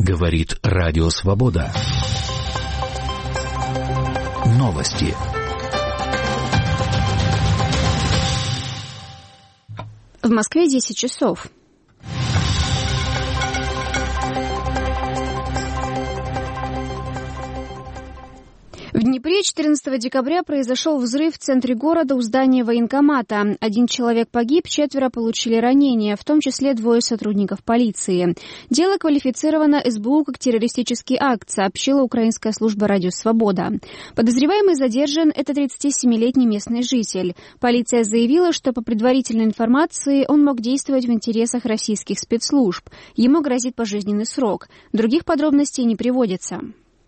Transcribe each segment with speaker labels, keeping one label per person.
Speaker 1: Говорит Радио Свобода. Новости.
Speaker 2: В Москве 10 часов. В Днепре 14 декабря произошел взрыв в центре города у здания военкомата. 1 человек погиб, 4 получили ранения, в том числе 2 сотрудников полиции. Дело квалифицировано СБУ как террористический акт, сообщила украинская служба «Радио Свобода». Подозреваемый задержан – это 37-летний местный житель. Полиция заявила, что по предварительной информации он мог действовать в интересах российских спецслужб. Ему грозит пожизненный срок. Других подробностей не приводится.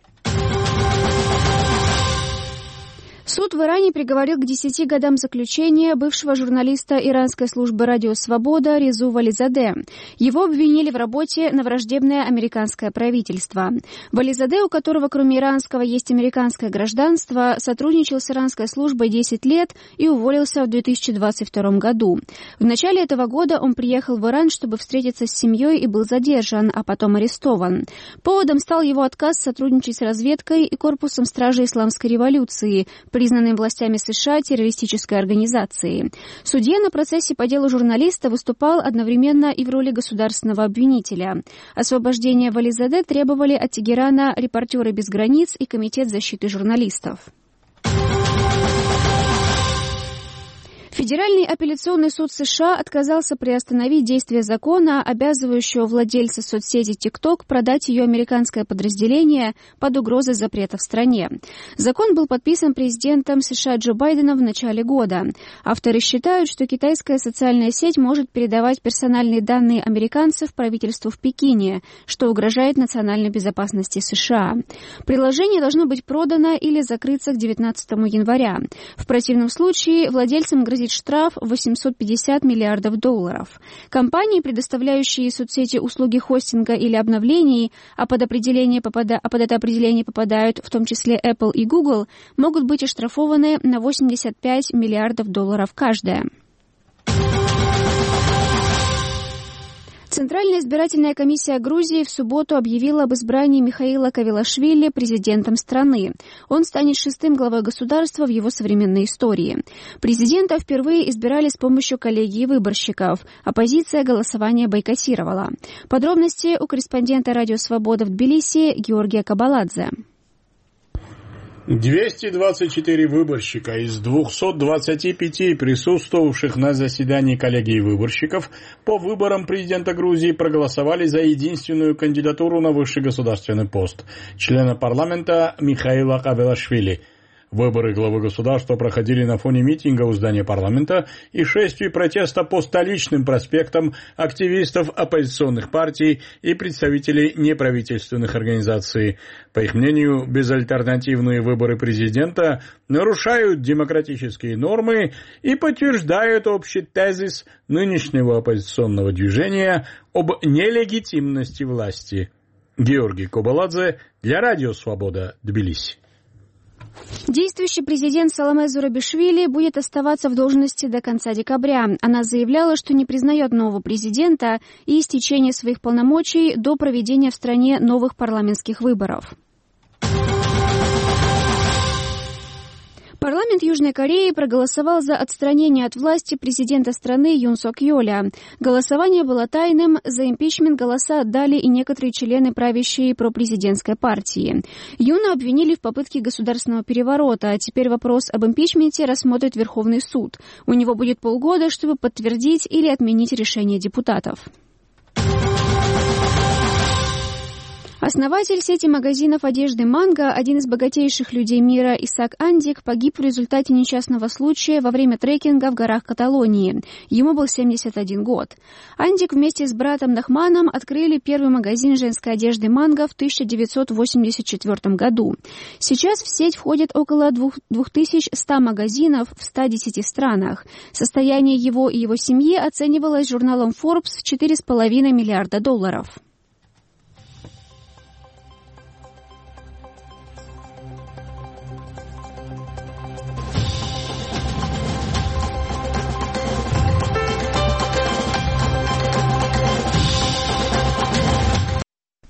Speaker 2: Суд в Иране приговорил к 10 годам заключения бывшего журналиста иранской службы «Радио Свобода» Резу Вализаде. Его обвинили в работе на враждебное американское правительство. Вализаде, у которого кроме иранского есть американское гражданство, сотрудничал с иранской службой 10 лет и уволился в 2022 году. В начале этого года он приехал в Иран, чтобы встретиться с семьей, и был задержан, а потом арестован. Поводом стал его отказ сотрудничать с разведкой и корпусом стражи исламской революции, признанной властями США террористической организацией. Судья на процессе по делу журналиста выступал одновременно и в роли государственного обвинителя. Освобождение Вализаде требовали от Тегерана «Репортеры без границ» и Комитет защиты журналистов. Федеральный апелляционный суд США отказался приостановить действие закона, обязывающего владельца соцсети TikTok продать ее американское подразделение под угрозой запрета в стране. Закон был подписан президентом США Джо Байденом в начале года. Авторы считают, что китайская социальная сеть может передавать персональные данные американцев правительству в Пекине, что угрожает национальной безопасности США. Приложение должно быть продано или закрыться к 19 января. В противном случае владельцам грозит штраф в $850 миллиардов. Компании, предоставляющие соцсети услуги хостинга или обновлений, а под это определение попадают в том числе Apple и Google, могут быть оштрафованы на $85 миллиардов каждая. Центральная избирательная комиссия Грузии в субботу объявила об избрании Михаила Кавилашвили президентом страны. Он станет 6-м главой государства в его современной истории. Президента впервые избирали с помощью коллегии выборщиков. Оппозиция голосование бойкотировала. Подробности у корреспондента «Радио Свобода» в Тбилиси Георгия Кабаладзе.
Speaker 3: 224 выборщика из 225 присутствовавших на заседании коллегии выборщиков по выборам президента Грузии проголосовали за единственную кандидатуру на высший государственный пост – члена парламента Михаила Кавилашвили. Выборы главы государства проходили на фоне митинга у здания парламента и шествий протеста по столичным проспектам активистов оппозиционных партий и представителей неправительственных организаций. По их мнению, безальтернативные выборы президента нарушают демократические нормы и подтверждают общий тезис нынешнего оппозиционного движения об нелегитимности власти. Георгий Кабаладзе для Радио Свобода, Тбилиси.
Speaker 2: Действующий президент Саломе Зурабишвили будет оставаться в должности до конца декабря. Она заявляла, что не признает нового президента и истечение своих полномочий до проведения в стране новых парламентских выборов. Парламент Южной Кореи проголосовал за отстранение от власти президента страны Юн Сок Йоля. Голосование было тайным, за импичмент голоса отдали и некоторые члены правящей пропрезидентской партии. Юна обвинили в попытке государственного переворота, а теперь вопрос об импичменте рассмотрит Верховный суд. У него будет полгода, чтобы подтвердить или отменить решение депутатов. Основатель сети магазинов одежды «Манго», один из богатейших людей мира Исаак Андик, погиб в результате несчастного случая во время трекинга в горах Каталонии. Ему был 71 год. Андик вместе с братом Нахманом открыли первый магазин женской одежды «Манго» в 1984 году. Сейчас в сеть входит около 2100 магазинов в 110 странах. Состояние его и его семьи оценивалось журналом Forbes в $4,5 миллиарда.